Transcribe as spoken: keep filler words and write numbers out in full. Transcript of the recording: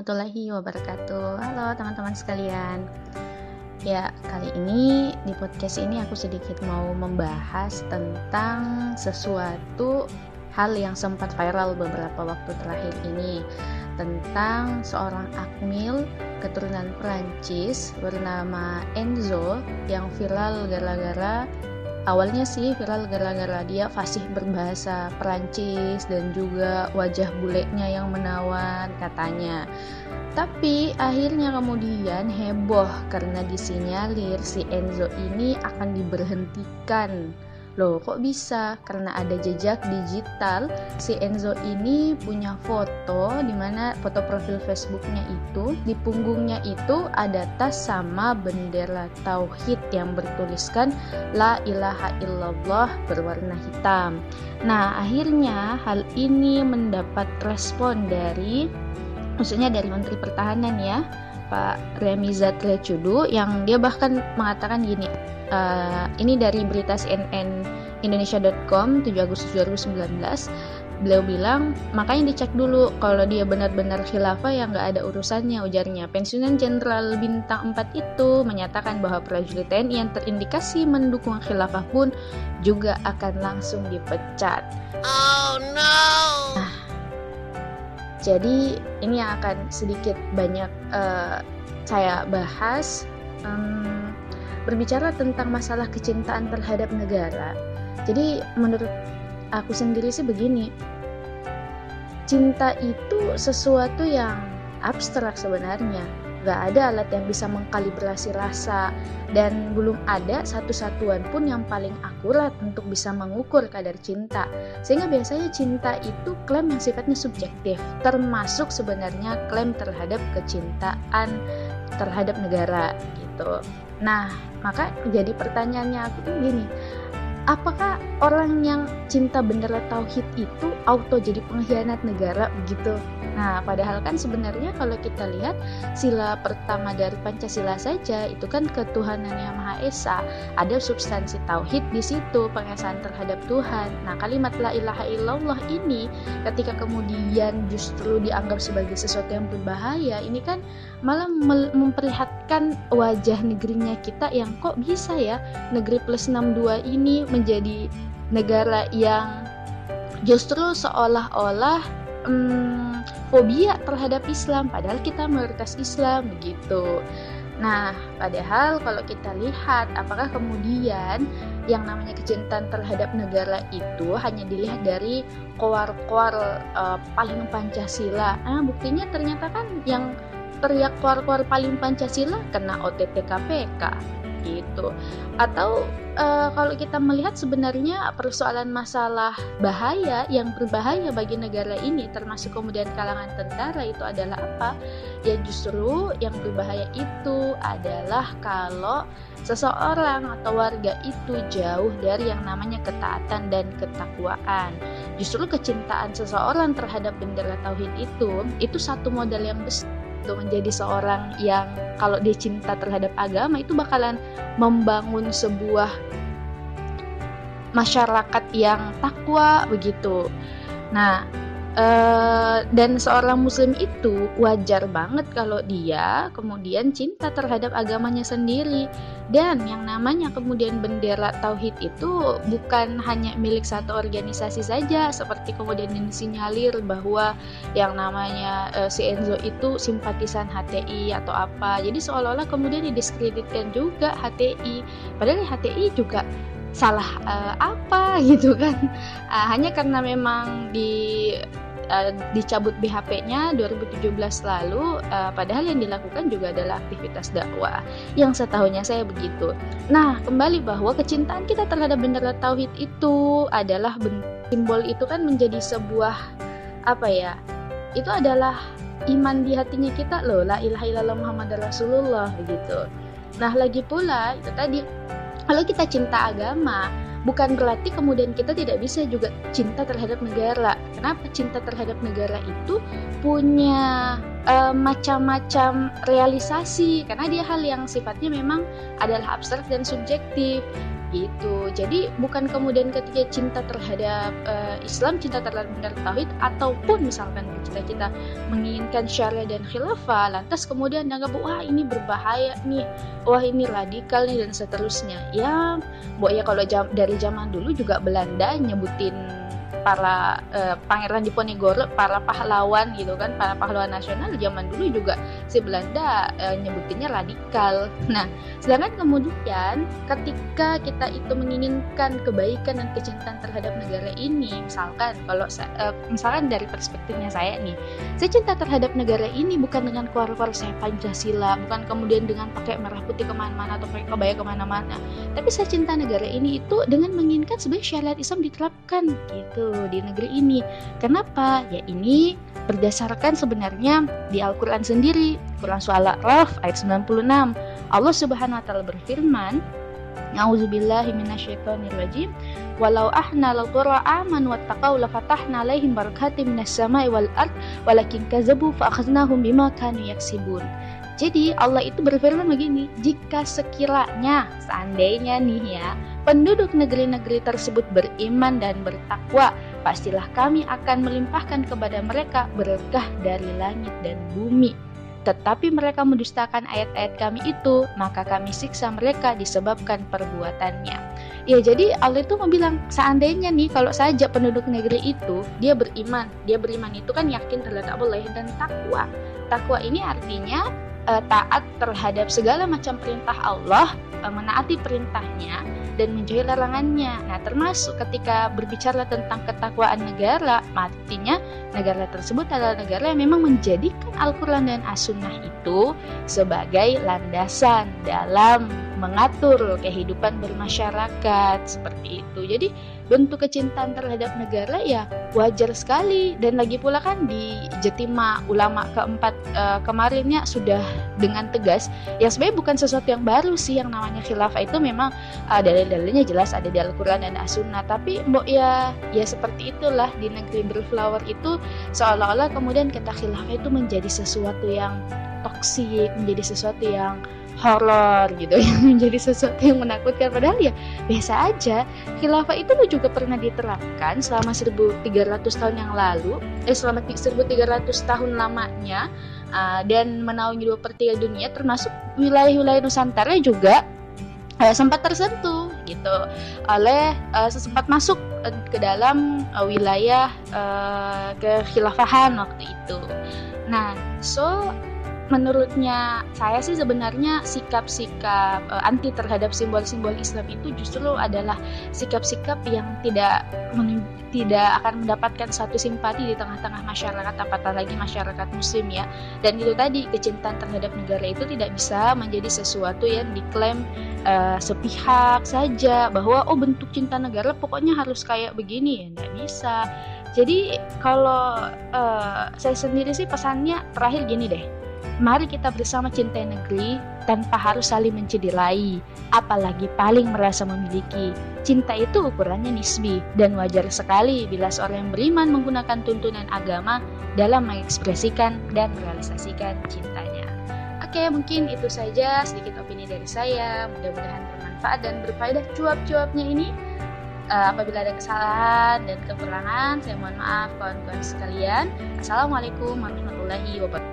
warahmatullahi wabarakatuh. Halo teman-teman sekalian. Ya, kali ini di podcast ini aku sedikit mau membahas tentang sesuatu hal yang sempat viral beberapa waktu terakhir ini, tentang seorang akmil keturunan Perancis bernama Enzo yang viral gara-gara awalnya sih viral gara-gara dia fasih berbahasa Perancis dan juga wajah bulenya yang menawan katanya. Tapi akhirnya kemudian heboh karena disinyalir si Enzo ini akan diberhentikan. Loh, kok bisa? Karena ada jejak digital. Si Enzo ini punya foto di mana foto profil Facebooknya itu di punggungnya itu ada tas sama bendera tauhid yang bertuliskan La ilaha illallah berwarna hitam. Nah, akhirnya hal ini mendapat respon dari maksudnya dari Menteri Pertahanan ya, Pak Remizat Lecudu, yang dia bahkan mengatakan gini, uh, ini dari berita C N N Indonesia dot com tujuh Agustus dua ribu sembilan belas. Beliau bilang, makanya dicek dulu kalau dia benar-benar khilafah yang gak ada urusannya, ujarnya. Pensiunan Jenderal Bintang empat itu menyatakan bahwa prajurit T N I yang terindikasi mendukung khilafah pun juga akan langsung dipecat. Oh no! Nah, jadi ini yang akan sedikit banyak uh, saya bahas, um, berbicara tentang masalah kecintaan terhadap negara. Jadi menurut aku sendiri sih begini, cinta itu sesuatu yang abstrak sebenarnya. Gak ada alat yang bisa mengkalibrasi rasa, dan belum ada satu satuan pun yang paling akurat untuk bisa mengukur kadar cinta. Sehingga biasanya cinta itu klaim yang sifatnya subjektif, termasuk sebenarnya klaim terhadap kecintaan terhadap negara gitu. Nah, maka jadi pertanyaannya aku tuh gini, apakah orang yang cinta bendera tauhid itu auto jadi pengkhianat negara begitu? Nah, padahal kan sebenarnya kalau kita lihat sila pertama dari Pancasila saja itu kan ketuhanan yang Maha Esa. Ada substansi tauhid di situ, pengesaan terhadap Tuhan. Nah, kalimat la ilaha illallah ini ketika kemudian justru dianggap sebagai sesuatu yang berbahaya, ini kan malah memperlihatkan wajah negerinya kita yang kok bisa ya negeri plus enam puluh dua ini menjadi negara yang justru seolah-olah hmm, fobia terhadap Islam, padahal kita mayoritas Islam begitu. Nah, padahal kalau kita lihat apakah kemudian yang namanya kecintaan terhadap negara itu hanya dilihat dari koar-koar uh, paling Pancasila. Nah, buktinya ternyata kan yang teriak koar-koar paling Pancasila kena O T T K P K gitu. Atau uh, kalau kita melihat sebenarnya persoalan masalah bahaya yang berbahaya bagi negara ini termasuk kemudian kalangan tentara itu adalah apa? Ya justru yang berbahaya itu adalah kalau seseorang atau warga itu jauh dari yang namanya ketaatan dan ketakwaan. Justru kecintaan seseorang terhadap bendera tauhid itu itu satu modal yang besar untuk menjadi seorang yang kalau dia cinta terhadap agama itu bakalan membangun sebuah masyarakat yang takwa begitu. Nah, Uh, dan seorang muslim itu wajar banget kalau dia kemudian cinta terhadap agamanya sendiri. Dan yang namanya kemudian bendera tauhid itu bukan hanya milik satu organisasi saja, seperti kemudian disinyalir bahwa yang namanya uh, si Enzo itu simpatisan H T I atau apa. Jadi seolah-olah kemudian didiskreditkan juga H T I, padahal H T I juga salah uh, apa gitu kan, uh, hanya karena memang di uh, dicabut B H P-nya dua ribu tujuh belas lalu, uh, padahal yang dilakukan juga adalah aktivitas dakwah, yang setahunya saya begitu. Nah, kembali bahwa kecintaan kita terhadap bendera tauhid itu adalah ben- simbol itu kan menjadi sebuah apa ya, itu adalah iman di hatinya kita loh, la ilaha illallah Muhammadar Rasulullah begitu. Nah, lagi pula itu tadi, kalau kita cinta agama, bukan berarti kemudian kita tidak bisa juga cinta terhadap negara. Kenapa? Cinta terhadap negara itu punya uh, macam-macam realisasi, karena dia hal yang sifatnya memang adalah abstrak dan subjektif. gitu. Jadi bukan kemudian ketika cinta terhadap uh, Islam, cinta terhadap tauhid, ataupun misalkan kita kita menginginkan syariah dan khilafah, lantas kemudian dianggap wah ini berbahaya nih, wah ini radikal nih dan seterusnya. Ya, bu ya kalau jam, dari zaman dulu juga Belanda nyebutin para eh, pangeran Diponegoro, para pahlawan gitu kan, para pahlawan nasional zaman dulu juga si Belanda eh, nyebutinnya radikal. Nah, sedangkan kemudian ketika kita itu menginginkan kebaikan dan kecintaan terhadap negara ini, misalkan kalau eh, misalkan dari perspektifnya saya nih, saya cinta terhadap negara ini bukan dengan keluar-keluar saya Pancasila, bukan kemudian dengan pakai merah putih kemana-mana atau pakai kebaya kemana-mana, tapi saya cinta negara ini itu dengan menginginkan sebenarnya syariat Islam diterapkan gitu di negeri ini. Kenapa? Ya ini berdasarkan sebenarnya di Al-Quran sendiri, Quran Surah Al-A'raf ayat sembilan puluh enam, Allah Subhanahu wa taala berfirman, A'udzubillahi minasyaitonirrajim, walau ahna al-qura aman wattaqau lafatahna alaihim barakatim minas sama'i wal ard walakin kadzabu fa akhadnahum bima kanu yaksibun. Jadi Allah itu berfirman begini, jika sekiranya, seandainya nih ya, penduduk negeri-negeri tersebut beriman dan bertakwa, pastilah kami akan melimpahkan kepada mereka berkah dari langit dan bumi. Tetapi mereka mendustakan ayat-ayat kami itu, maka kami siksa mereka disebabkan perbuatannya. Ya, jadi Allah itu mau bilang, seandainya nih kalau saja penduduk negeri itu dia beriman, dia beriman itu kan yakin terhadap Allah dan takwa. Takwa ini artinya uh, taat terhadap segala macam perintah Allah, uh, menaati perintahnya dan menjauhi larangannya. Nah, termasuk ketika berbicara tentang ketakwaan negara, artinya negara tersebut adalah negara yang memang menjadikan Al-Quran dan As-Sunnah itu sebagai landasan dalam mengatur kehidupan bermasyarakat, seperti itu. Jadi bentuk kecintaan terhadap negara ya wajar sekali, dan lagi pula kan di Ijtima Ulama keempat uh, kemarinnya sudah dengan tegas, ya sebenarnya bukan sesuatu yang baru sih yang namanya khilafah itu, memang uh, dalil-dalilnya jelas ada di Al-Quran dan As-Sunnah, tapi mbok ya ya seperti itulah di negeri berflower itu seolah-olah kemudian kata khilafah itu menjadi sesuatu yang toksik, menjadi sesuatu yang horor gitu, menjadi sesuatu yang menakutkan, padahal ya biasa aja. Khilafah itu juga pernah diterapkan selama seribu tiga ratus tahun yang lalu, eh selama seribu tiga ratus tahun lamanya, uh, dan menaungi dua per tiga dunia, termasuk wilayah-wilayah Nusantara juga uh, sempat tersentuh gitu oleh uh, sempat masuk uh, ke dalam uh, wilayah uh, kekhilafahan waktu itu. Nah, so menurutnya saya sih sebenarnya sikap-sikap uh, anti terhadap simbol-simbol Islam itu justru adalah sikap-sikap yang tidak men- tidak akan mendapatkan satu simpati di tengah-tengah masyarakat, apatah lagi masyarakat muslim ya. Dan itu tadi, kecintaan terhadap negara itu tidak bisa menjadi sesuatu yang diklaim uh, sepihak saja, bahwa oh bentuk cinta negara pokoknya harus kayak begini, ya nggak bisa. Jadi kalau uh, saya sendiri sih pesannya terakhir gini deh, mari kita bersama cintai negeri tanpa harus saling mencederai, apalagi paling merasa memiliki. Cinta itu ukurannya nisbi, dan wajar sekali bila seorang yang beriman menggunakan tuntunan agama dalam mengekspresikan dan merealisasikan cintanya. Oke, mungkin itu saja sedikit opini dari saya. Mudah-mudahan bermanfaat dan berfaedah cuap-cuapnya ini. Uh, apabila ada kesalahan dan kekurangan, saya mohon maaf kawan-kawan sekalian. Assalamualaikum warahmatullahi wabarakatuh.